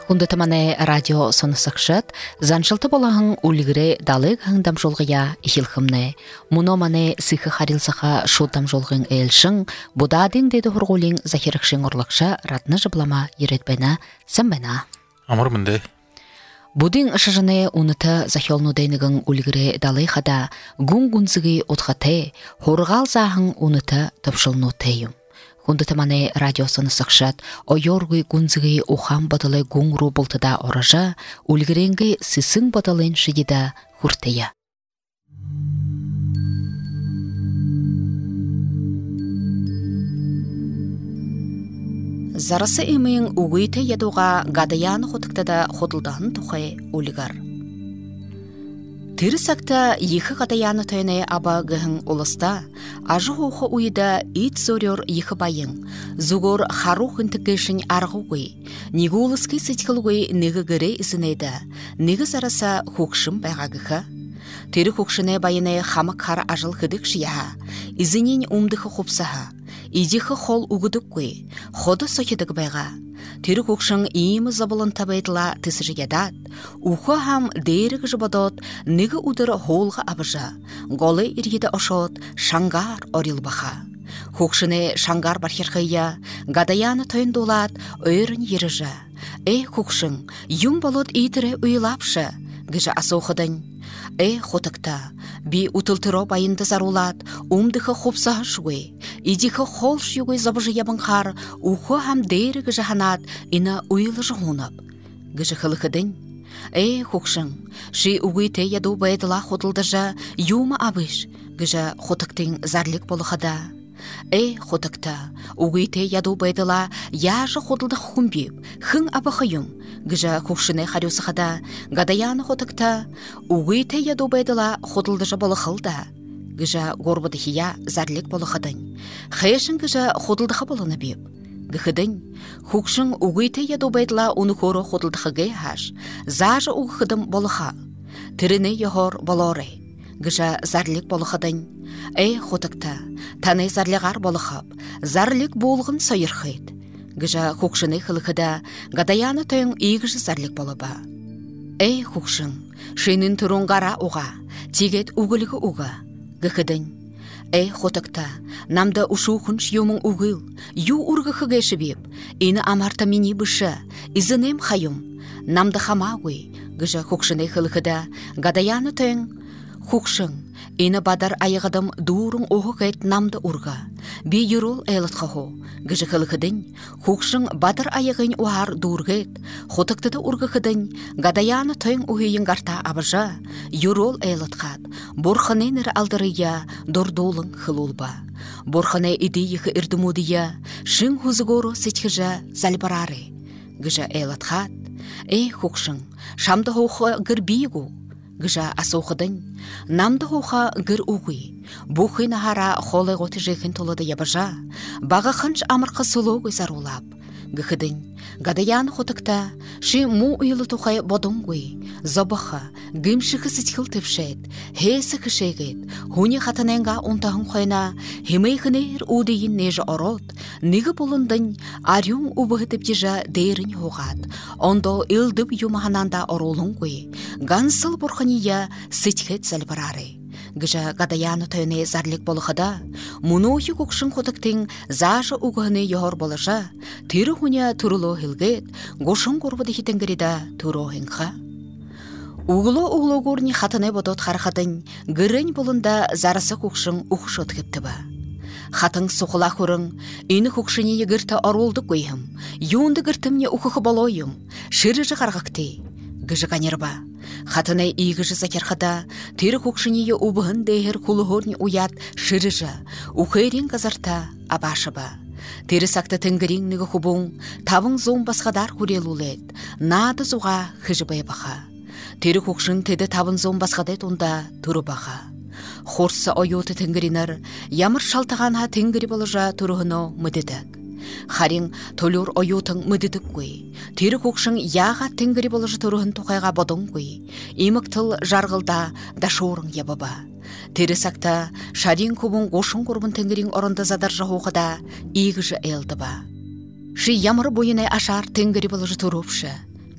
Хундатамане радио сонысықшыт, заншылты болағын үлгірі далык ғыңдам жолғыя ихилхымне. Муно мане сыхы харилсаха шултам жолғын әлшің, будадың деді хұрғулин захирықшын ұрлықша радны жыблама еретбена сәмбена. Амыр мінде. Будың ұшыжыны уныты захилнудайнығын үлгірі далыйхада гүн-гүнзігі отхаты, хорғал захын уныты тапшылну тейім. Хундатамане радиосыны сықшат, ойоргы гүнзігі ухам батылы гүңру бұлтыда оража, үлгіренгі сысың батылын шидида хүртея. Зарасы емейін уғыйты едуға гадаяны хотықтада хотылдағын тұқай үлгір. Тирисакта ехы гадаяны тойны аба гыхын улыста, ажы хоқы уйда ит зорер ехы байын, зугор харухын тікешін арғы уй, негі улысқы сетхіл уй негі гірі ізінейді, негі зараса хукшым байға гыхы. Тері хукшыны байыны хамы қар ажыл хыдық жияға, ізінен умдықы хопсаға, идихы хол угыдық уй, ходы сохедік байға. Тері көкшің иімі забылын табайдыла тісі едат, ұқы хам дейірігі жыбадот, негі ұдыр холға абыжа, голы иргеді ошот, шангар орил баха. Көкшіні шангар бархерхыя, гадаяны тойын долат, өйрін еріжі. Көкшің, юм болот итірі ұйлапшы, гіжі асоқыдың. Хотықта, би ұтылтыро байынды зарулат, умдықы хопсағы шуғай, идіқы хол шуғай забыжы ябынқар, ұқы хам дейірігі жаханат, ина ұйлы жығынып. Гіжі қылықыдың. Көкшің, ши ұғыйты яду байдыла хотылдыжа, юмы абыш, гіжі хотықтың зарлік болықада. Хотықта, ұғыйты яду байдыла, яжы хотылды құмбеп, хың абықыйым, гіжі көкшіні қарюсықада, гадаяны хотықта, ұғыйты яду байдыла хотылдыжа болықылда, гіжі горбыды хия зарлік болықыдың, қайшын гіжі хотылдықы болыны беп. Гіхыдың, көкшің ұғыйты яду байдыла оны көрі хотылдықы гей хаш, зажы ұғыдым болыға, тіріні ехор болоры, гіжі зарлік болықыдың. Хотықта, таны зарлығар болықап, зарлік болғын сайырхайд. Гіжі көкшіні қылықыда, гадаяны тойын егіші зарлік болыба. Көкшің, шенін түрін ғара уға, тегет уғылығы уға. Гіхідің. Хотықта, намда ұшуқынш юмың уғыл, ю ұрғықы геші беп, ені амарта мені бұшы, изінем қайым, намда қама ұй. Гіжі көкшіні қылықыда, гадаяны тойын, көкшің, ені бадар айығыдым дұрың оғы қайт намды ұрға. Би юрол әйлітқа хо. Гіжі қылықыдың, көкшің бадар айығын уар дұрғайт. Хотықтыды ұрғықыдың, гадаяны тойын ұйын ғарта абыжа. Юрол әйлітқат. Борханен әрі алдырыя, дұрдолың қылулба. Борхане идейіқі үрдімудия, шың хузығору сетхіжа залбарары. Гіжі әйлітқат. Көкшің, шамды хоқы гір бейгу. Гіжа асоқыдың, намды хоқа гір уғи, бұқы нахара холы ғоты жекін толыды ябыжа, бағы қынш амырқы сұлуғы зарулап. Гіхідің, гадаян хотықта, ши му ұйлы тұқай бодың ғой, забықы, гімшіқі сітхіл тіпшет, хесі кішегет, хуни қатыненға ұнтағын қойна, хемейхінер ұдейін нежі орот, негі болындың, арюң ұбығы тіпдежі дейрін хоғат, ондо илдіп юмахананда оролың ғой, гансыл бұрхания сітхет зәлбарары. Гіжі гадаяны тойыны зарлік болықыда, мұнуы көкшін хотықтың зажы ұғыны ехор болыжа, тірі хуня тұрылы хілгет, ғошын ғорбыды хитінгіріда тұру хыңға. Уғылы көрні қатыны бодот қарқадың, гірін болында зарысы көкшін ұқшыт кепті ба. Хатын сұқыла көрің, ені көкшіне егірті оролды көйім, юнды гіртімне ұқықы болойым, шырыжы қарғақты. Гіжі қанерба. Хатыны игіжі закерхада, тері көкшінеге ұбығын дейір құлығырны уят шырыжы, ұқайрен қазарта абашы ба. Тері сақты тінгіріңнігі құбың, табың зоң басқадар көрел ұлет, нады зуға хыжы бай баға. Тері көкшін теді табын зоң басқадет онда тұры баға. Хорсы ойоты тінгірінір, ямыр шалтағанға тінгірі болыжа тұрығыны мүдедік. Харин толур ойотың мүдідік көй. Тері көкшің яға тінгірі болыжы тұрығын тұқайға бодың көй. Имік тыл жарғылда дашорың ебаба. Тері сақта шарин көбін ғошын көрбін тінгірін орынды задаржы хоқыда игіжі әлді ба. Ши ямыр бойынай ашар тінгірі болыжы тұрупшы.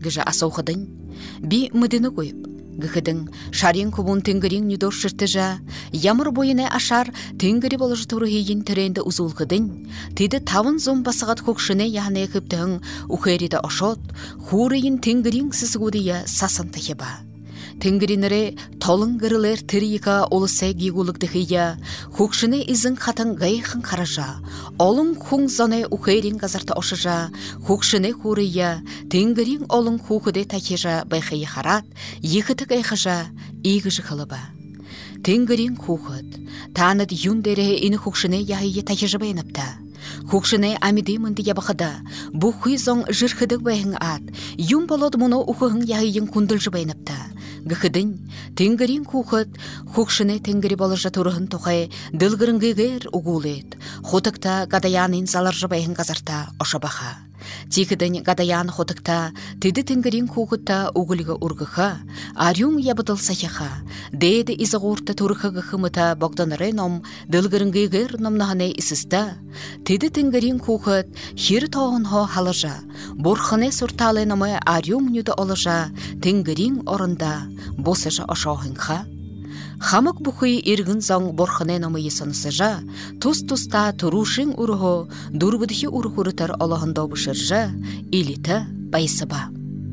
гыжа асаухыдын. Би мыдыны койып. Гыхыдың шарин кубун тынгырин нюдор шыртыжа, ямыр бойына ашар тынгыри болыжы турухейін түренді узулхыдын, тыды тавын зом басығат көкшіне яғне кыптығын ухериді ошот, хурейін тынгырин сысығудыя сасын тахеба. Тынгыринere толын гырылер тырыйка олысы гигулыгдыхыя, хукшыны изын хатын гайхын қаража, олын хуң зоне ухерин газарта ошыжа, хукшыны хурыя, тынгырин олын хукыды тахежа байхайы харат, ехыты гайхажа, игыжы хылыба. Тынгырин хукыд, таныд юндере ины хукшыны яхайы тахежа байынапта. Хукшыны амиды мынды ябақыда, бұ хуйзон жырхыдық байын ат, юм болод мұны ухығын яхайын күнділжі байынапта. Гыхыдын, тынгырин хухыд, хукшыны тынгыри болыжа турыхын тухай, дылгырын гыгыр угулет, хотыкта гадаянын заларжы байын газарта ошабаха. Тикыдын гадаян хотыкта, тыды тынгырин хухыдта угылыға ургыха, арюң ябыдыл сахяха, дейді изағурта турыхы гыхымыта богданыры ном, дылгырын гыгыр номнағаны исыста, тыды тынгырин хухыд, хир тоғын хо халыжа, борхыны сурталы номы арюң нүді олыжа, тынгырин орында, босыжа ошауғынға. Хамык бұхый иргін зоң борхыны номы есонысыжа, тұс-тұста тұрушың ұрығы, дұрбыдхи ұрғырытар олығында бұшыржа, иліті байсыба.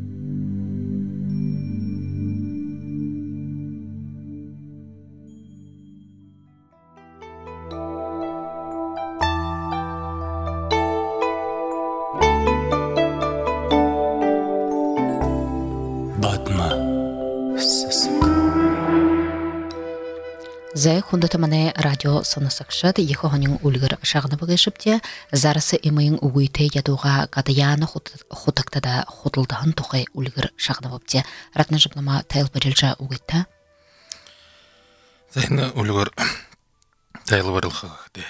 Зай хундатамане радио сонасакшат ехоғанын үлгір шағыны бұғышыпте, зарысы имайын угуйте ядуға гадаяны хутактада худылдығын тұқай үлгір шағыны бұпте. Ратна жыпнама тайл барилжа угуйта? Зайны үлгір тайл барилғағыды.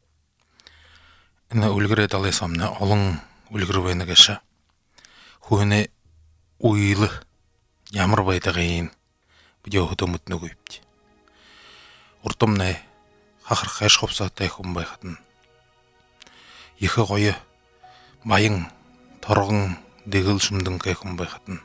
Ина үлгір едалы самны олың үлгір байны кәші. Хуыны уйлы ямыр байдағайын бұде ұғыды мұтны көйіпті. Уртымнай хахыр қайш қопсаттай құм байқатын. Ехі қойы байың торғың дегіл шымдың кай құм байқатын.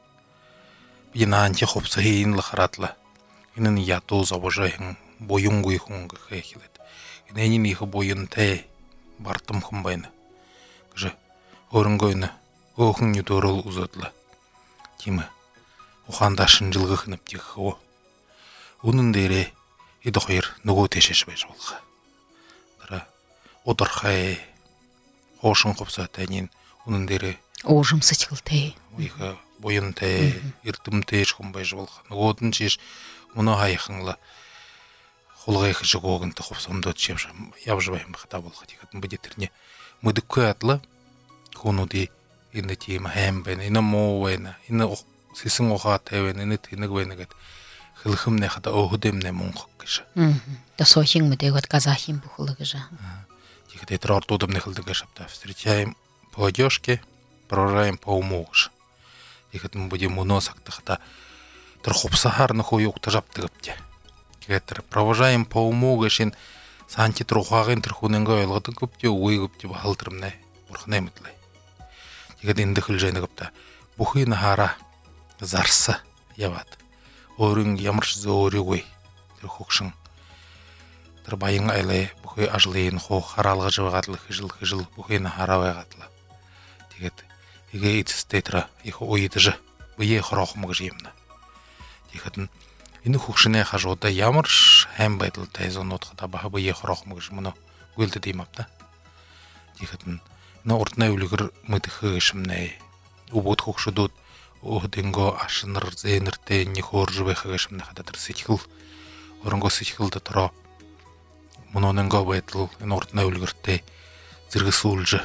Бейін анте қопса хейін лықыратлы. Инын яту забыжайың бойың қой құңғы қай келеді. Инайнен ехі бойын тәй бартым құм байны. Күжі өрін көйні оғың нүдорыл ұзатлы. Темі ұқанда шынжылғы қынып тегі о. Оның дейре иді қойыр нүгі тешеш бай жолға. Дыра одырқай қошын қопса тәнен оның дейре Ожым сычқыл тәй. Ойға бойын тәй, иртім тәйш құм бай жолға. Нүгодын чеш мұны айқыңлы қолғайқы жүг оғынты қопсамды өтшеп ябжыбайым бұқыта болға. Дегетін бұдетіріне мүдіккі атлы қонуды енді теймі әм бәйні, іні моу бәйні, іні сесің оға тәйбәйні, іні түйінік бәйні кәді. Хылхым не хата оғыдым не мұңқық кіші. Да сохин мы дегот казахим бухулы кыжа. Тихо трор тудым не хылды кашапта. Встречаем по одежке, провожаем по уму кыш. Тихо мы будем уносак хата. Трохопса гарно хуюк тажапты гыпте. Тихо провожаем по уму кышин санти трохагын трхунен гойлгытын гыпте, уй гыпте бахалтырым не бурхнай мытлай. Тихо инды хылжайны гыпта. Бухыйны хара зарсы яват. Орын ямырш зори ғой, хукшың. Байың айлай бұхай ажылайын хо харалға жывағатлы хыжыл бұхайны харавай ғатлы. Тегет, еге етістейтіра, ехо ойетіжі, бұйе құрақымығы жемні. Тегетін, ені хукшыне қажуыда ямырш әм байтыл тайзон отқыда баға бұйе құрақымығы жеміні өлді деймапта. Тегетін, ені ортына өлігір мұтықы ғышымнай, ұбот хукшыдуд, Оғденго ашыныр зейнірте не хоржы байқағашымны қададыр сетхіл. Орынго сетхілді тұра. Мұноныңға байтыл, ен ортына өлгірте зіргі сұлжы.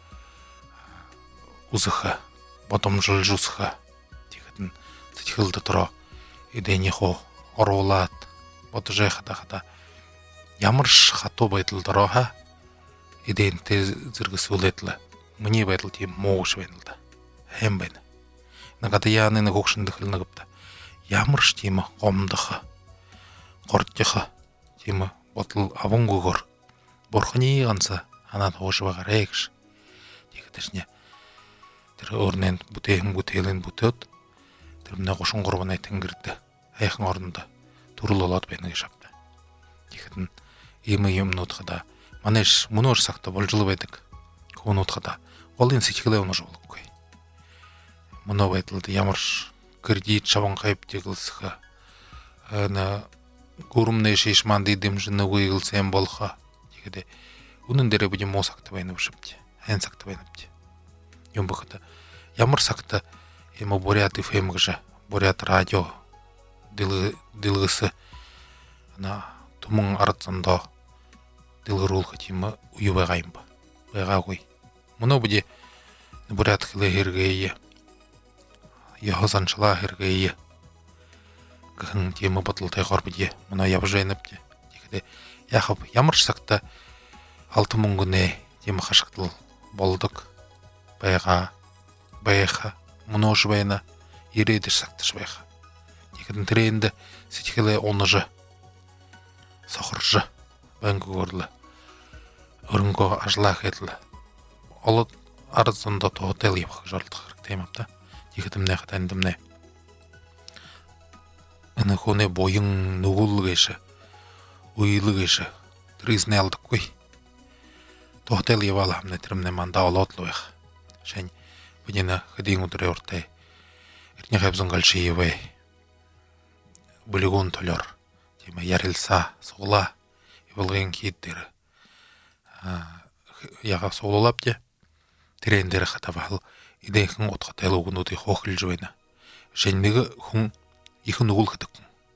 Ұзыға, батым жылжусыға. Тегетін сетхілді тұра. Едене хо, оролат, баты жай қада. Ямырш хато байтыл тұраға. Еден те зіргі сұл етлі. Мне байтыл тем моғыш бәйнілді. Әм бәйні. Гадаяны көкшінді қылыны қыпты. Ямырш темі қомдықы, қорттықы темі ботыл авын көгір. Борқыны еғанса, анан оғышы бағар әйгіш. Дегітішіне, Тэр өрнен бүтээлэн бүтөөд тэр мына гошон гурваны тэнгэрд хайхан орнод төрөл болоод байна гэж шавта. Тэгэхэд юмнууд хада манайш мөнөөр сагта болжул байдаг. Хүнүүд хада голын сэтгэлээ унаж болохгүй. Мөнөө байдалд ямар кредит шаван хайптиглсах на гурмны шиш манди дэмжин нөгөйглсэн болха. Тэгэхэд үнэн дээр будем мосагт байна ушибти. Айн цагт байна бти. Юм бохта ямар сагта ему бурят FM гэж бурят радио дэлгэс на туман арцандо дэлгэрүүлэх юм уу байгаа юм ба. Байгаагүй. Мөнөө бүди бурят хэлэ хэрэгээ. Яхасанчлаа хэрэгээ. Гэн тийм бодлолтой гор бүди. Мөнөө явж байна бти. Тэгэхэд яхав ямар сагта алтан мөнгөнэ тийм хашигдал болдог байга мөнөөш байна ирээдэж сагтаж байга. Тэгэхэд тренд сэтгэлээ унаж сохорж бангуурлаа өрөнгөө ажлаа хэл олод арзанда хотел явах жолдох хэрэгтэй юм та. Тэгэхэд өмнө хатандмнэ энэ хүнээ буян нүгүүлгээш уйлгээш тризне алдаггүй. Хотел яваал хамна тэрмнэ манда олоод л байх. Шань бүдина хэдийн өдрөө уртай эртний хайвсан галшиевэ бүлэгүүн толор тийм ярилса суглаа явуулгын хід дээр яга суулапте тэрэн дээр хатавал идэхэн утгатай лугнуудыг хоохлж байна. Шань нэг хүн их нүгүүлэдэг.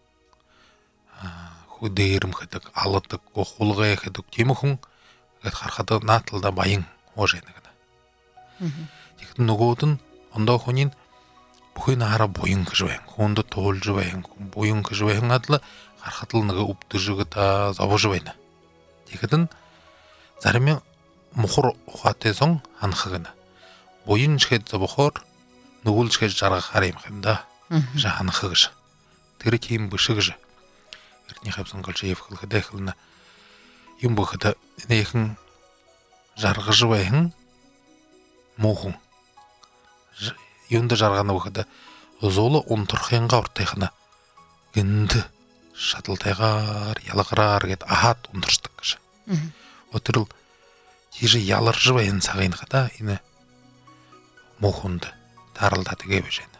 Хүдээрм хэдэг алдаг хулгай хэдэг тийм хүн харахад нааталда баян хоож байна гэнэ. Тэгэхэд нөгөөд нь ондоо хүний бүхэн хараа буян гэж байна. Хүнд туулж байна. Буян гэж байна адла харахад л нэг өвдөжөг та зовж байна. Тэгэхэд нь зарим мухар ухаатай сон ханах гэнэ. Буян чихэд зовхоор нүгүүлж гэж жаргахаар юм хэмда. Жа ханах гэж. Тэр тийм биш гэж. Эртний хавсан гол шийф хэлэхэд хэлнэ. Юм бохот нэхэн жаргаж байна. Муухын юунд жаргана бохот зулу унтрахынга уртайхна гинд шаталтайгаар ялгараар гэд ахаад унтарчдаг гэж. Өтөрл тийш яларж байна цагийн хата энэ муухынд тааралдаа тэгээ байж байна.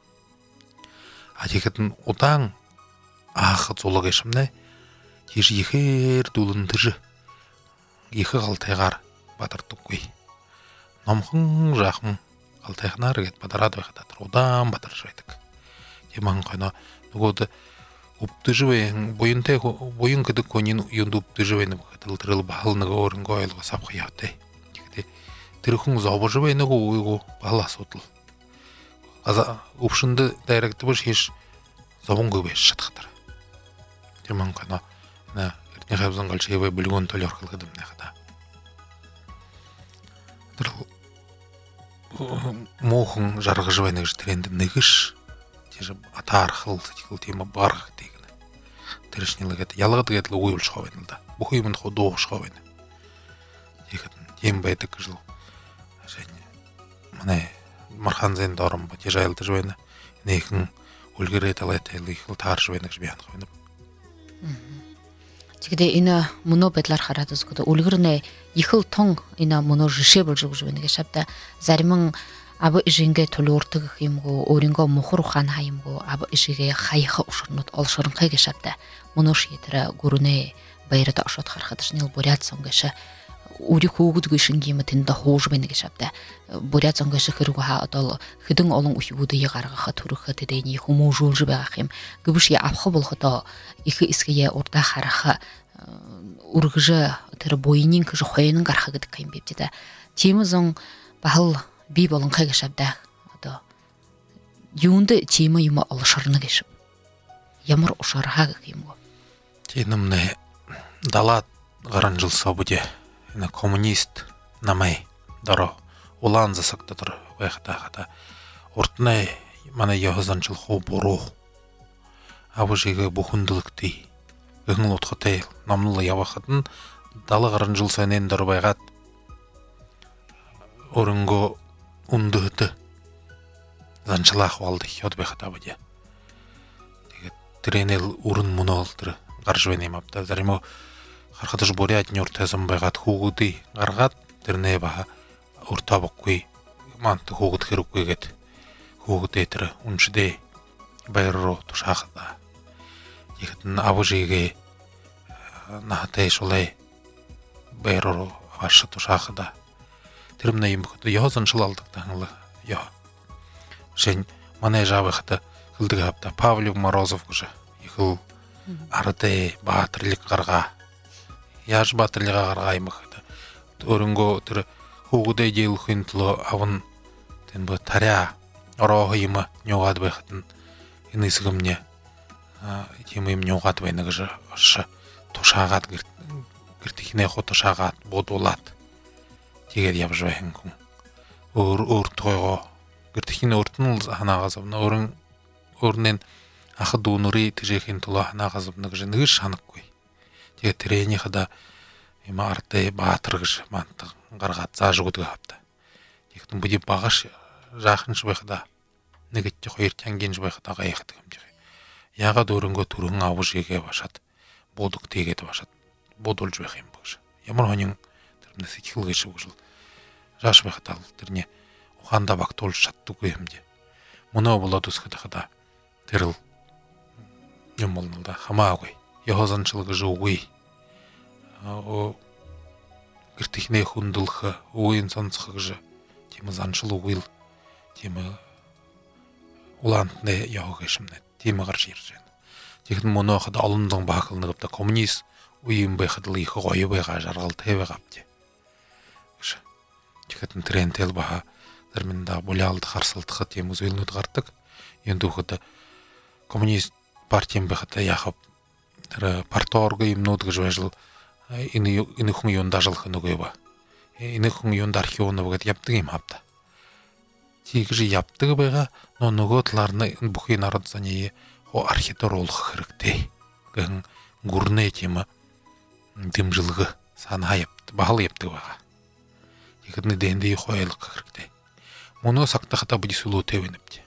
Тэгэхэд удаан аах зулаг ишмнэ тийш ихээр дүүлэнтэр их галтайгаар бадардаггүй. Номхон жаахан галтайхнаар гэд бадараад байхад удаан бадарж байдаг. Тийм ханхана нөгөөд өвдөж байна буян гэдэг хүний юунд өвдөж байна гэхэд тэрл баал нэг өөрөнгөө ойлгоос авах явтай. Тэгэхдээ тэр хүн зовж байна уу баал асуудал. Өвшөнд дайрагдвал хиш зовонгүй байж шатхтар. Тийм ханхана эртний хавсан гал шивэ бүлгүүн тол орхолгод юм нахада. Тэр муухан жаргаж байна гэж тэрэнд нэгш тийш атаархал сэтгэл тийм барах гэдэг нэ. Тэр шинэлгээд ялгад гэдэл үгүй болчихоо байна л да. Бүх юмд худуушхоо байна. Тэгэхэд тийм байдаг гэж л манай мархан зэн дором бодож айлдаж байна. Нэхэн үлгэрээ талайтай их таарж байна гэж би ханах байна. Тэгэхдээ энэ мөнөө байдлаар хараад үзэхэд үлгэрнэ ихэл тон энэ мөнөө жишээ болж өгж байна гэж шавда зарим ав ижингээ төлөөрдөг юмгоо өөрийнхөө мухар ухаан хаимгоо ав ижигээ хаяха ушрнууд олшорнхай гэж шавда мөнөө шийдэр гүрнэ баярад ошот харахад шинэл буряд сонгош үрийг хөөгдгүй шингийм тэнд хууж байна гэж шавда буряд сонгош хэрэг хаа одоо хэдэн олон үхүүдийг гаргахад төрөхөд тэдэний хүмүүжүүлж байгаа юм гэвш авах болоход их эсгээ урдаа харах үргэж тэр буйнын гэж хойнон гарах гэдэг юм бэ тэ тийм зон бахал би болонхай гэж шавда одоо юунд тийм юм олшорно гэж ямар ушархаа гэх юм уу тийм нэ далаад гаранжилсаа бүдэ энэ коммунист намай дөрө улаан засагдтар байхтаа хата уртнаа манай яхасанчил хоо буруу авшигэ бүхүндэлгтэй гэн утгатай намнал явахад нь 70 гаруй жил сонин дор байгаад өрөнгөө ундыты занчылах валды хёд бехата бадя. Тэгээд тренел урын муналтыр гаржвенем апта заримо хархадыш борят нёртэзам байгат хугуды гаргат тэрнэ баха уртабакгүй мант хугуд хэрэггүйгээд хугудэтэр уншдэ байрро тушахда. Ихэдэн авжигээ нахтай шулай байрро ваш тушахда. Тэрмнэ юм хөт ёозон шылалдаг таңлы ёо. Шен манай жавахта хылдаг хапта Павлов Морозов гүшэ. Ихэл артай баатарлык гарга. Яж баатарлыга гарга юм хөт. Өрөнгө тэр хугудэ жийлхэн тло аван тэн бо таря ороо юм нёгад байхтан инэсгэмне тийм юм нёгад байна гэж тушаагаад гэртихнээ хот тушаагаад бодуулаад тэгээд явж байна хүн өөр тойгоо гэртихнээ өртөн ханаагаас өөрнэн ах дүүнүри тэжээхийн тулаа ханаагаас гэж нэг шанахгүй тэгээд тренийхада юм артай баатар гэж мантаг гаргаад зааж өгдөг хавта тэгтэн бүди багаш жаханч байхада нэг ч хоёр чангинж байхада гайхдаг юм жиг ягаад өөрөнгөө түрхэн авшигээ башаад буудаг тэгээд башаад буудулж байх юм багш ямар хонин тэрнээс сэтгэл гэшүүгшл жааш байхада тэрний ухаанда багтуулж чаддаггүй юм дий мөнөө болоод үсгэд хада тэрл юм болно да хамаагүй яхозанчил гэж үгүй гэртихнээ хүндэлх үеийн сонцох гэж тийм занчил үгүй тийм улаантны явах гэшмнэ тийм гарч ирж байна. Тэгэхэд мөнөө хад олон зан баахлна гэдэг коммунист үеийн байхад л их гоё байгаа жаргал тавига авдээ. Гэж. Тэгэхэд трендэл баха зарминда булялд харсалдах тийм үзүүлнүүд гардаг. Энд дөхөд коммунист партийн байхад яхав тэр парторг юмнууд гэж байжл энэ хүн юунд ажиллах нүгэ ба. Энэ хүн юунд архив нүгэд явдаг юм хавда. Тийгж явдаг байгаа но нөгөө талаар нь бүхий народ заны архитектур уулах хэрэгтэй. Гэн гүрнэ тийм дэмжлэг санаа явд бахал явдаг байгаа. Тэгэхэд нэдэнди хойлох хэрэгтэй. Мөнөө сагтахта бүдисүлүү тэвэнэвч.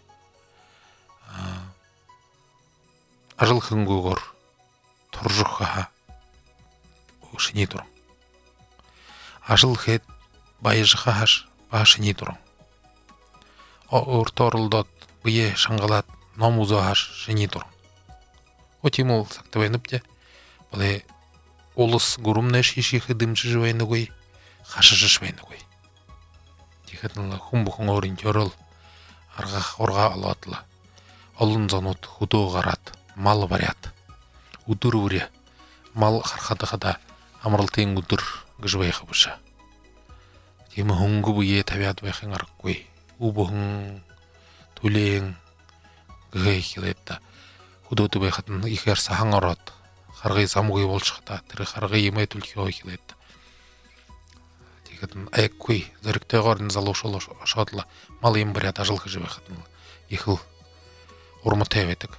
Ажлахынгуугоор туржуха ушний дуран. Ажлахэд баяжха хаш башний дуран. Орторлдод бие шангалат ном үзоаш шиний дур. Отимол сактавэнэпте. Боле улус гурумнэш хиших дэмжиж байнаггүй хашиж байнаггүй. Тэгэхэд хүн бүхэн өөрийн төрөл аргах ургаа олоодлаа. Олон зонууд хөдөө гараад мал бариад өдөр үрээ мал харахад хада амралтын өдөр гэж байх баша. Тийм хөнгө бие тавиад байхын аргагүй. Үбхэн түлэн гэхэлэд хөдөөд байхад ихээр сахан ороод харгыг самгүй болчихда тэр харгыг имэ түлхөө хэлээд тэгэхэд айгүй зэрэгтэйгээр нь залуушул шодлоо мал юм бариад ажил гэж байхад их л урмтай байдаг.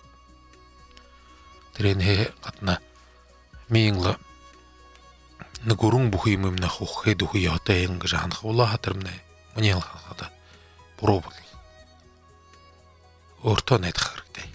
Тэрний гадна мингла нэгүрэн бүх юм на хөхөд үхий одоо ингэж ханахуулаа хатэрмнэ mëний хата буруу бол өөртөө найдах хэрэгтэй.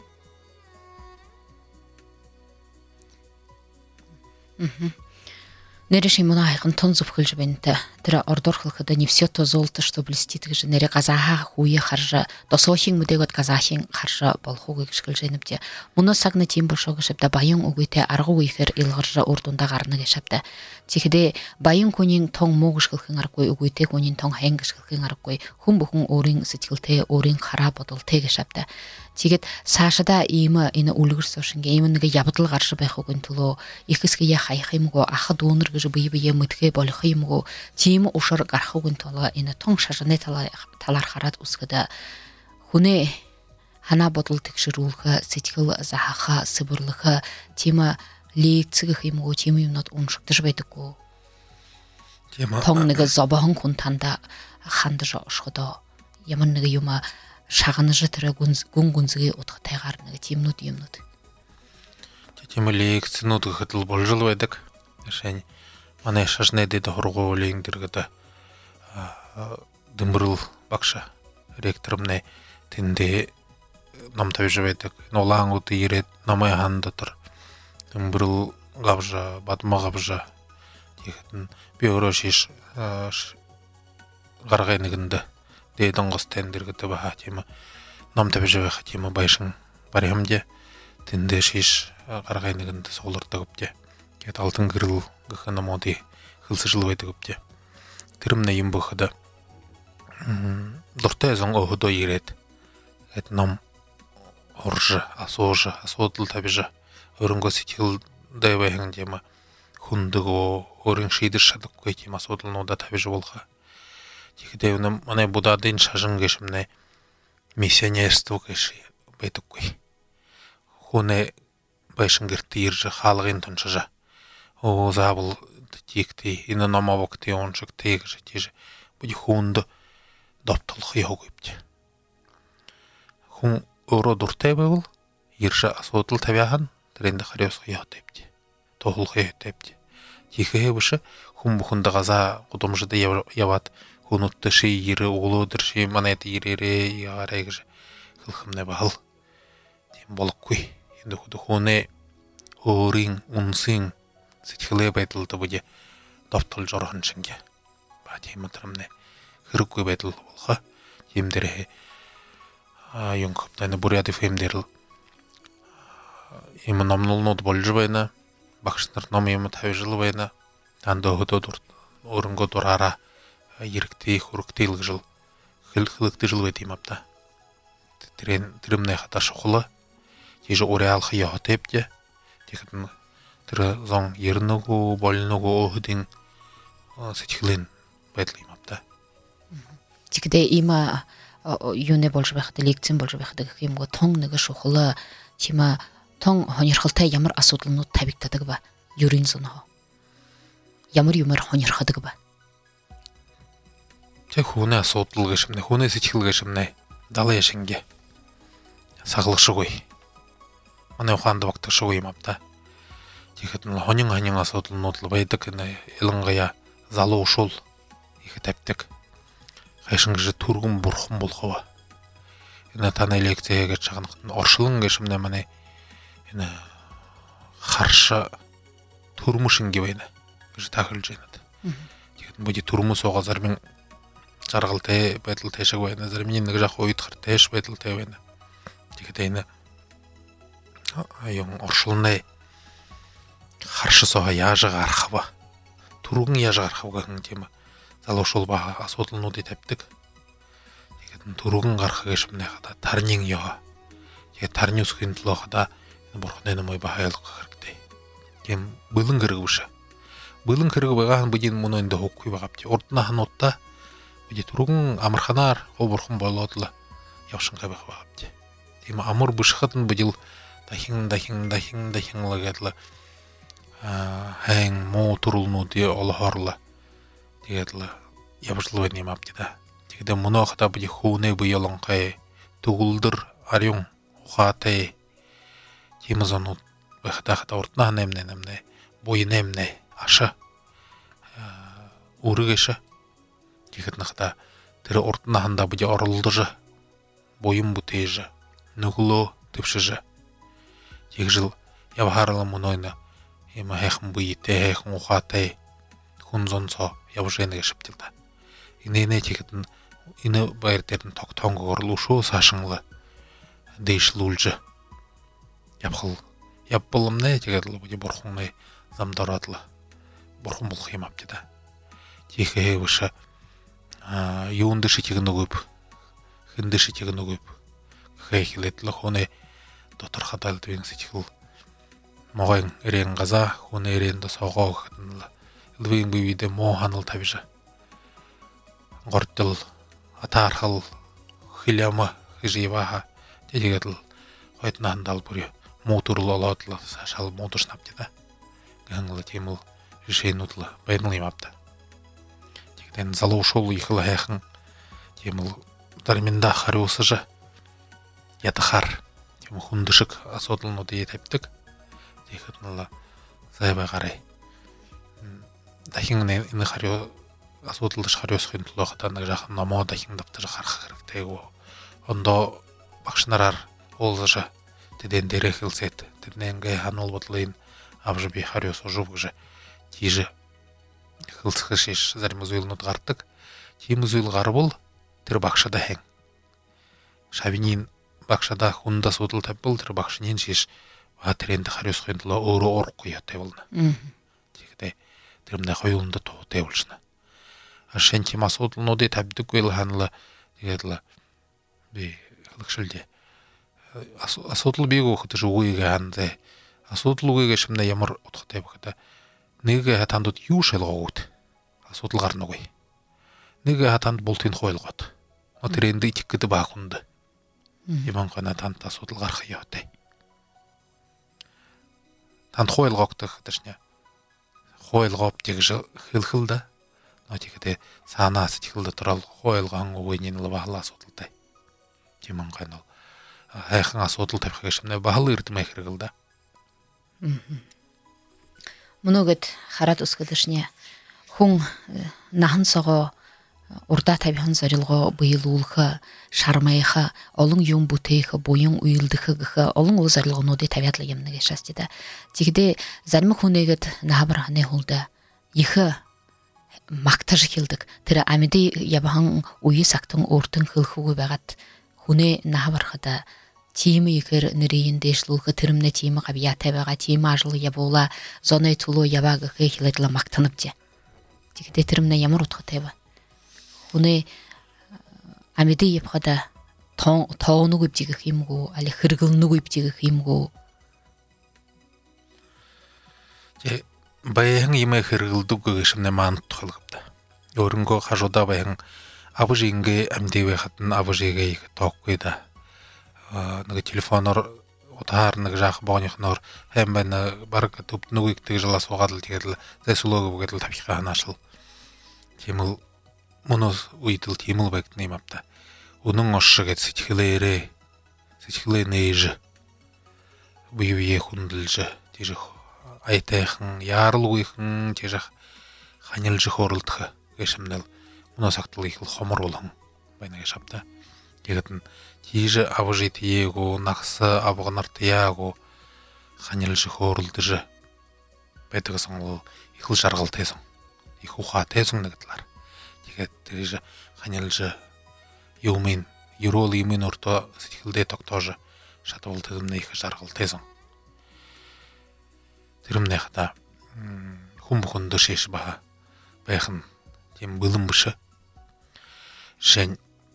Нэрши монахын тон зөвхөлж бэнтэ. Тэр ордорхлоход не все то золото, что блестит, гэж нэрэ газаха хуе харжа, досохин мүдэгот газахин харжа болхуг гэж хэлжэнэвдэ. Мөнө сагна тийм бошог шэвдэ баян үгүйтэй аргу ихэр илгаржа урдунда гарна гэшэвдэ. Тэгэхдээ баян хүнийн тон муугшгэлхэн аргагүй үгүйтэй хүнийн тон хангшгэлхэн аргагүй хүн бүхэн өөрийн сэтгэлтэй өөрийн хараа бодолтой гэшэвдэ. Тэгээд цаашдаа ийм энэ үлгэрс шингээ ийм нэг явдал гарч байх үгэн төлөө их хэсгээ хаях юмгоо ах дүүнэр гэж бие мэдхэ болох юмгоо тийм ушар гарах үгэн төлөө энэ тон шажны талаар хараад үсгэдэ хүнээ хана бодол тэгшрүүлэх сэтгэл заахаа сэбэрлэх тийм лекцгэх юмгоо тийм юмнууд уншигдэж байдаггүй. Тийм тон нэг зобхон хүн танда хандж ошходоо ямар нэг юм шагнаж тэр гүнзгий утгатайгаар нэг тиймнүүд юмнууд. Тийм лекцнүүд гэхэд л болж л байдаг. Шин манай шашны дэд хургуулын дэргэд дэмбэрл бакша ректорымне тинде нам тавжабетик нолаңуты ирет намай хандатыр тымбырыл габжа батма габжа дегетін биографиш гаргайныгында дейдон гостендерге таба тема нам тавжабе хатима байшын барымде тинде шиш гаргайныгында солырда көпте кет алтын гырыл гыхана моди хылсы жылбайды көпте тирмне им бухада дуртай зон огудо ирет эт нам оржа асодыл табижа өрөнгө ситил дайбайын дема хундыго орын шидир шадык кой тема асодыл нода табижа болха тикдевнем мане будадын шажын гешимне миссионерство кеши байтык кой хуне байшын гирти иржа халыгын тончажа о забыл тикти ина намавакти ончык тегже тиже буди хунды доптыл хыяу көпте хун Оро дуртай был, иржа асотыл табяхан, тренде харёс хыяу тепти, тохул хыяу тепти. Тихе выше, хун бухунда газа кудумжыда яват, хунутты ши иры улудыр ши манайты ирере ягарайгыжы, хылхымне бахыл. Тем болық куй, енді худы хуне орин, унсин, сетхиле байтылды буде доптыл жорхан шынге. Ба тем атырымне хырық куй байтыл болға, темдері Юнгхаптайны буряты фемдерл. Има намнул нот болжбайна, бакшнар нам има тавжыл байна. Тандо худодур орынго дурара иркти хурктил жыл. Хылхылыкты жыл бет имапта. Тирмне хата шохла. Тиже ореал хыя тепте. Тихтн тир зон ернугу больнугу охдин сетхилин бетли имапта. Тикде има юне болж байхад лекцин болж байхад гэмго тонгныг шухла чима тон хонирхалтай ямар асуудалнууд тавигдадаг ба юрин зоноо ямар юмар хонирхадаг ба тэг хүнээ асуудал гэшмнэ хүнээ сэтгэл гэшмнэ далай шингэ саглашгүй манай ухаанд багташгүй юм апта тэгэхэд хонин асуудалнууд л байдаг нэ ялангая залуу шул их тавьдаг Хайшингж түргэн бурхан болохоо. Энэ таны лекцээ гэж чагнах оршлон гэшмнэ манай энэ харша түрмүшинге байна гэж тахилж байна. Тэгээд бүди түрмүс байгаа зармын заргалтай байдал тайшаг байна. Зармын нэг жах үед хартайш байдалтай байна. Тэгээд энэ аюун оршлонны харшасоо яаж гарах ба. Түргэн яаж гарах вэ гэх юм. Залуушул ба асуудалнуудыг тавьдаг. Тэгээд түргэн гарах гэшмнэ хада тарнин ёо. Тэгээд тарны үсгийн төлөө хада бурхны намай бахайлах хэрэгтэй. Гэм бэлэн хэрэг биш. Бэлэн хэрэг байгаа нь бидний мөнөнд хөггүй байгаа бти. Урдна хануудаа бидний түргэн амарханаар хов бурхан болоод л явшин гавах байгаа бти. Тийм амар бишхад нь бидил дахин лагадла хэн муу төрөлнүүдий олохоорлоо. Тэгээд л явжлуу юм апти да. Тэгээд монохта би хүүнэ буяланхай төгөлдөр ариун ухаатай тимазонууд бахтахта уртна нэмнэ буй нэмнэ аша үргэш тэгэхэд нахта тэр уртна ханда би оролдож буйм бүтээж нүглөө төвшөж тэгжил явхаарла монойна има хайхан буйтэй хайхан ухаатай хүнзонцоо явжээнэ гэшэптэл да. Инэнэ тэгэхэд энэ баяр дээр нь тогтонгоор лушуу саашинла дэйшлүүлж явбалмнэ тэгээд л буди бурхны замдараад л бурхан болох юм апти да. Тихээ вэша юунд шитиг нөгөв хэнд шитиг нөгөв хэхлэт л хонэ дотор хадалд вин сэтгэл могын эрен газа хүн эрен да согоо гэхтэн л Лвин бивиде мо ханал тавижа. Гортл атархал хиляма хиживаха тэгэхэд л хойдна хандал бүрээ муу төрөл олоод л сашаал муудаш навти да. Гэнгэл тийм л жишээнүүд л байна юм апта. Тэгэхэд залуу шул их л хайхан тийм л дарминда хариусаж ядахар тийм хүндшиг асуудалнуудыг тавьдаг. Тэгэхэд нь л зай байгаарай. Дахин энэ хариу асуудалды шахариосхын тулохтаныг жахан намода хиндапта харах хэрэгтэй гоо. Ондоо багшнараар олзажа тэдэн дэрехэлсэт тэднэнгэ ханул бодлын авжи би хариос ожув гэж тийж хэлсхэшиш зарим зүйлнүүд гардаг. Тийм зүйл гарвал тэр багшада хэн. Шавинин багшада хүнд асуудал тавьбал тэр багшнын шиш ба тэрэнд хариосхын тулоо өөрөө урахгүй ятай болно. Тэгэхдээ тэрмнэ хоёуланд туутай болчихно. Ашин тийм асуудалнуудыг тавьдаггүй л ханала тэгээд л би хөлгшөлдөө асуудал бий гоохот үгийг ханзэ асуудал үгийг шимнэ ямар утгатай бэхэд нэг хатандууд юу шалгоогд асуудал гарнагүй нэг хатанд бултын хойлгоод тэрэнд итик гэдэг баахунд юм гана танд асуудал гарах яатай танд хойлгоогдох гэжнэ хойлгооб тэгж хэлхэл да нотихдээ санаас ихэл дотрол хойлгоон үеийн л бахла асуудалтай тийм гана хайхан асуудал тавих гэшмнэ бахал эрдэмэ хэрэгэл да Мөнөгэд хараад өсгөлөшнэ хүн нахан сого урда тавихан зорилгоо буйлуулах шармайха олон юм бүтээх буян уйлдэх гэх олон уул зорилгонуудыг тавиад л юм нэг шаасти да. Тэгдэ зарим хүнээгэд наабар ханы hulда их магтаж хэлдэг. Тэр амьди ябхан үе сагтан өөртөн хөлхүүг байгаад хүнээ наабархада тийм ихэр нэрийн дэшлүүлэх тэрмнэ тийм гавьяатай байгаа тийм ажил явуула зоны төлөө явааг хэлэдла магтанавч. Тэгдэ тэрмнэ ямар утгатай ба. Хүнээ амьди явхада тоонуг ивжигэх юмгүй али хэрэгэлнуг ивжигэх юмгүй. Баян имэ хэрэгэлдэг гэшмнэ маанд тохолгода. Өөрөнгөө хажуудаа баян абжингээ амьдивэ хатан абжигээ их тоокгүй да. Нэг телефоноор утаар нэг жаах бооныхноор хэм байна баг төвднүгийг тэгжлаа суугаад л тэгээд л зэсүлөг үгээд л тавьхаа ханаашл. Тиймэл мөнөс үйдэл тиймэл байгтны юм апта. Үнэн ошшиг сэтгэлээрээ сэтгэлээ нээж бие хүндэлж тийжих айтайхан яарлуугийнхан тийжих ханилж хөөрөлдөх гэшмнэл мөнөс актал их хомор болон байна гэж апта. Тэгээд нь тийж авжит иего нахс авганарт яаго ханилж хөөрөлдөж байдагсан бол их л жаргалтайсан их ухаатайсан нэг талаар тэгээд тийж ханилж юмын юрол юмын орто сэтгэлдээ тогтоож шатвал тэрмнэ их жаргалтайсан тэрмнэ хата хүн бүхэнд шиш ба байхан тийм бэлэн биш шэн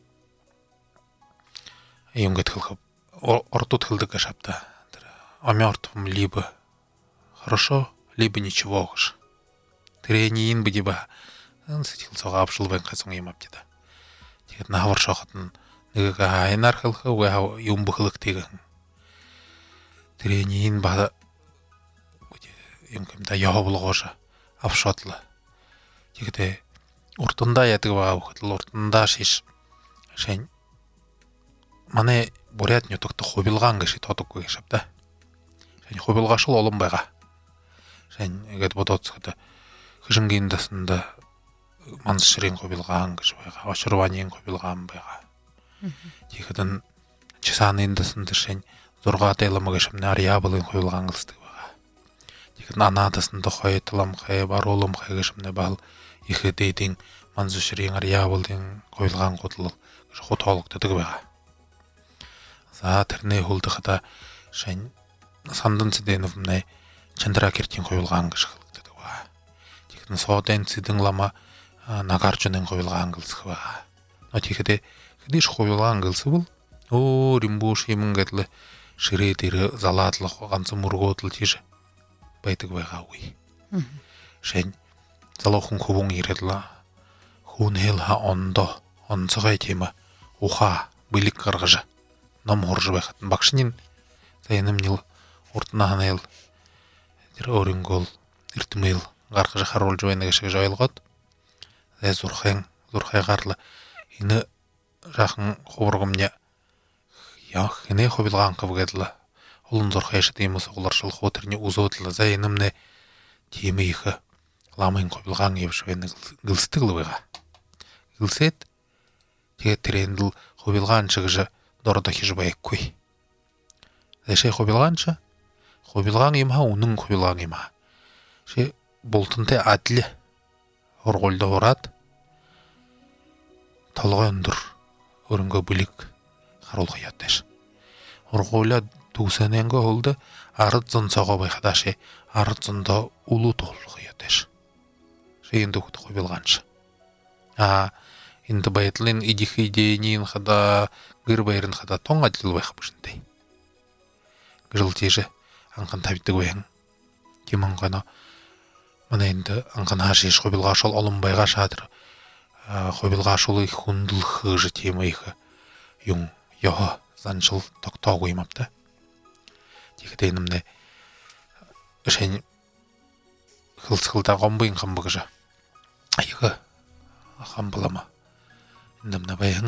юм гэтхэлх ордут хэлдэг шапта омёртвом либо хорошо либо ничего уж тренин бдиба сэтгэл цогоо авшил байн хасан юм апта тэгээд навар шохот нэг айнар хэлх юм бөхлөг тэгэн тренин ба юм кэмда явуулгоош авшотлоо тэгээд уртандаа ядаг байгаа хөл уртандаа шиш шэн манай бурят нютогт хувилгаан гэж тодоггүй гэж шавда. Шань хувилгаашл олон байгаа. Шань ингээд бодоцоход хшингийн дасанда мансшрын хувилгаан гэж байгаа. Очрванийн хувилгаан байгаа. Тэгэхэд чисааны дасанд шань 6 дайлам гэж шамнаар яаблын хувилгаан гэлсдэг байгаа. Тэгэхэд нанадасанд хойтлам хай баруулам хай гэж шамнаа бал их дэдийн мансшрын яаблын хувилгаан годлол гэж хотоологддог байгаа. За тэрний хөлдөхөд шань сандан цэдэнвнэ чандра кертийн хувилгаан гэж хэлдэг байгаа. Тэгэхэд содын цэдэн лама нагаржны хувилгаан гэлсэх байгаа. Тэгэхэд хэдийш хувилгаан гэлсвэл өөр юм бууш юм гэдэл ширээ дээр залаадлах ганц мөргөөдөл тийш байдаг байгаа үе. Шань залуухан хөвөн ирээл хүн хэл ха ондо онцгой тийм уха бэлэг гаргаж ном хорж байхад багшнын заянамнил урднаа ханал тэр өөрөнгөл эртмэл гаргаж харуулж байна гэж ойлгоод зурхайгаар л энэ жаахан хуваргамня яах хинэ хувилгаан гэвэл олон зурхай шиг юм уус угларшил хуу тэрний үзөөдөл заянамнэ тийм их ламын қобылған ебшвені гылсты гылвыға. Гылсет, теге теренділ қобылған шығыжы дорда хижбайық көй. Дәшей қобылғанша, қобылған емха, оның қобылған емха. Ше болтынты әділі орғолда орад, талға өндір өрінгі бүлік қаролға ятеш. Орғоля туғсаненгі олды арыт зынсаға байқадашы, арыт зында ұлы толға ятеш. Ше енді қобылғанша. Енді байытлын идихи дейінен қада, гыр байырын қада тоң әділі байқы бұшындай. Гырыл тежі аңқан табиді көйің. Кемін ғана, мұна енді аңқан ашеш қобылға шол олымбайға шадыр. Қобылға шолы хундыл хыжы темі иқы. Юң, йоға, заншыл тоқтау көймапты. Тегі дейінімде үшен қылсықылда қомбайын қамбығыжа. Иқы қамбылама. Енді мұна байың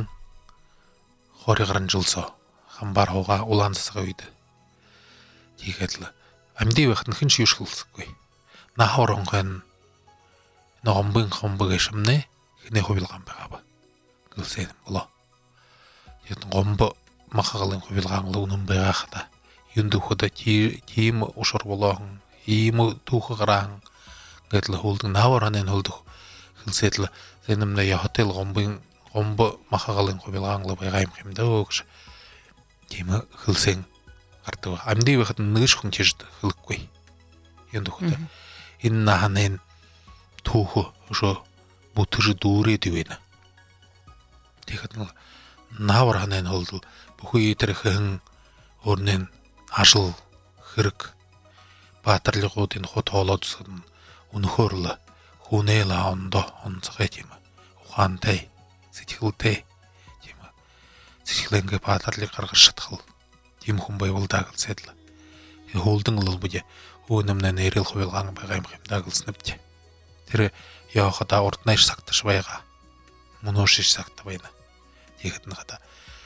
қоры қырын жылсо, қамбар оға улансызға өйді. Тегі әділі. Әмдей вақытын күнші үшқылсық көй. Наға орынған нағымбын қомбығы шымны кіне қобылған бағабы. Гылсенім бұла. Етін қомбы мақағылын қобылғанлы ұнын байға қада. Юнды құда тейімі ұшыр болағын, ейімі тұқы қарағын. Гәділі олдың нағыранен олдық. Гылсетілі зенімді яхател қомбы мақағылын қобылғанлы байғайым қемді оғыш. Тейімі гылсен артығы. Әмдей вақытын нығышқын тежді ғылық қой. Юнды құда. Иннаханен туху жо бутыжы дуре дюена. Тегатныл наварханен олдыл бұху етіріхің орнен ашыл хырық батырлық оден хот оладысын ұнхорлы хунейла ондо онсығы темі. Ухантай, сетихылтай темі. Сетихленге батырлық қарғышыт қыл. Тем хумбай олдағыл седлі. Олдың ұлыл бұде өнімнен ерел қойылған байғайым қемдағыл сыныпте. Тері яуқыда ортынайш сақтыш байға. Мұношеш сақты байна. Дегетін қада.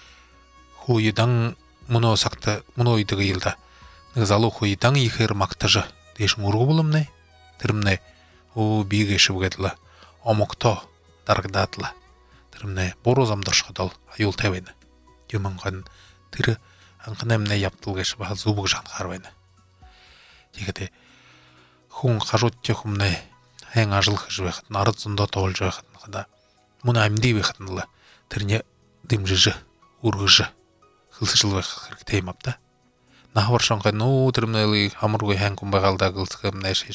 Хуйыдан мұно сақты, мұно үйдігі елді. Нығзалы хуйыдан ехер мақтыжы. Дейшін ұрғы болымны. Тірімне о биге шыбгетлі. Омокто дарғдатлы. Тірімне борозамдар шқадал айыл тәвейні. Кемінған тірі аңқынемне яптылғы шыбағал зубық жан қарвайны. Дегеде хун қажутте хумны әң ажылғы жуэхатын, арыт зында тоғыл жуэхатын қада. Мұна әмдей вэхатынлы тіріне дымжыжы, урғыжы, қылсы жылвэх қырктейм апта. Нағвар шанқай ну тірімнелі хамырғой әң күмбағалда қылсықым нәшеш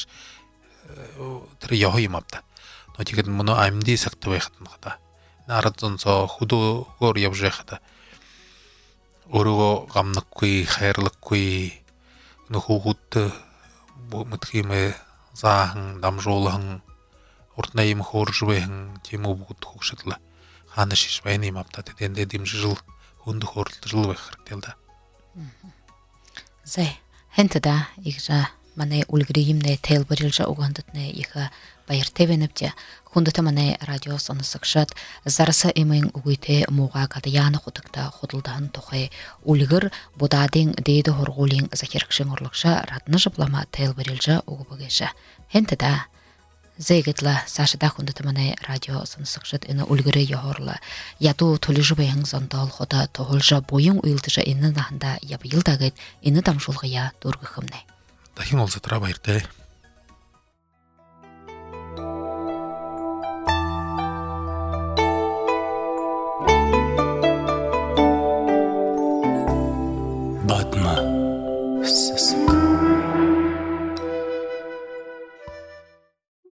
тірі яхойым апта. Но дегеде мұна әмдей сақты вэхатын қада. Арыт зынса худу ғор яб жуэхата. Орығы ғамнық көй, хайырлық көй, нұхуғытты мұтқимы зағын, дамжолығын, ортынайым қор жуайын, тему бұғыт қоқшыдылы. Қаны шешбайын емапта, деденде демжі жыл, онды қорылды жыл бай қырықтелді. Зай, хентіда, игжа, мане ульгірейімне тәйл барилжа оғандытны иға байыр тәвеніпте, хундыта мане радио соны сықшат, зарысы емейін ұғыйте мұға қадаяны құдықта құдылдан тұқай ульгір бұдадың дейді хорғулин закеркшін ұрлықша радны жыплама тәйл барилжа оғы бұғыша. Хентіда, зайгетла сашыда хундыта мане радио соны сықшат іні ульгірі яғырлы, яту толы жыбайын зондал хода тоғылжа бойын ұйылдыжа іні нағында ябы йылдағыд іні дамшулғыя дұрғықымны. Дахин олсы тұра байырды. Батма, сысық.